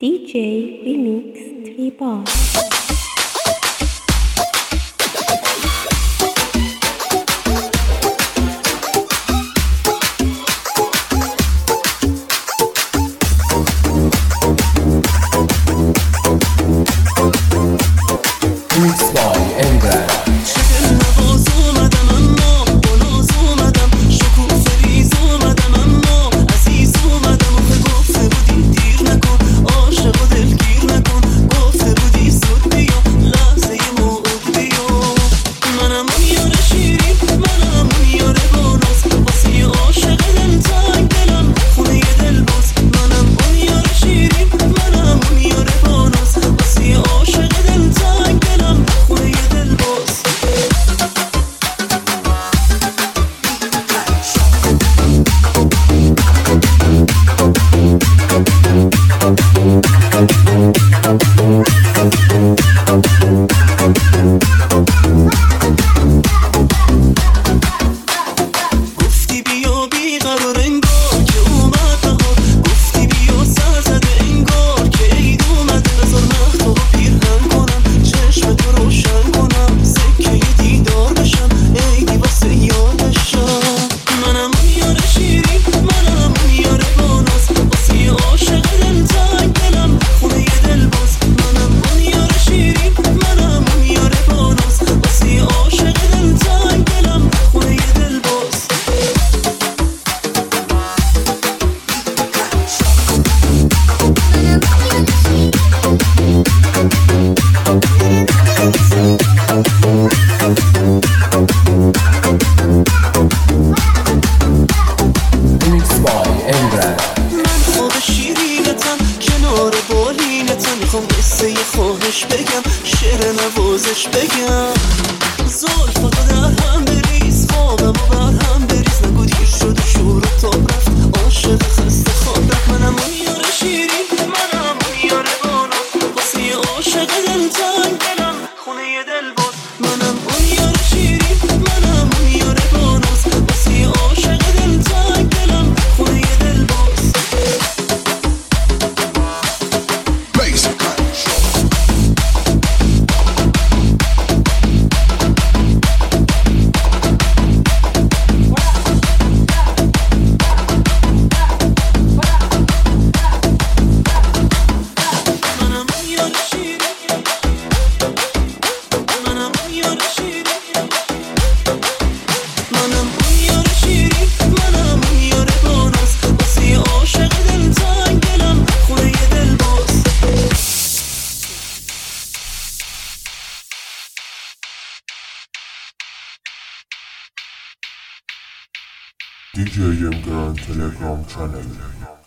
DJ Remix 3 Bar. Mixed by Emre. میخوام قصه خواهش بگم، شعر نوازش بگم. زلفاتو در هم بریز، خوابمو بر هم بریز، نگو دیر شد و شور و تاب رفت، عاشق خسته خواب رفت. منم اون یار شیرین، منم اون یار بانو، واسه یه عاشق دلتنگ دلم خونه یه دل باز. منم اون یار شیرین، منم اون یار بانو، واسه یه عاشق دلتنگ دلم خونه یه دل باز. DJ Emre Telegram channel.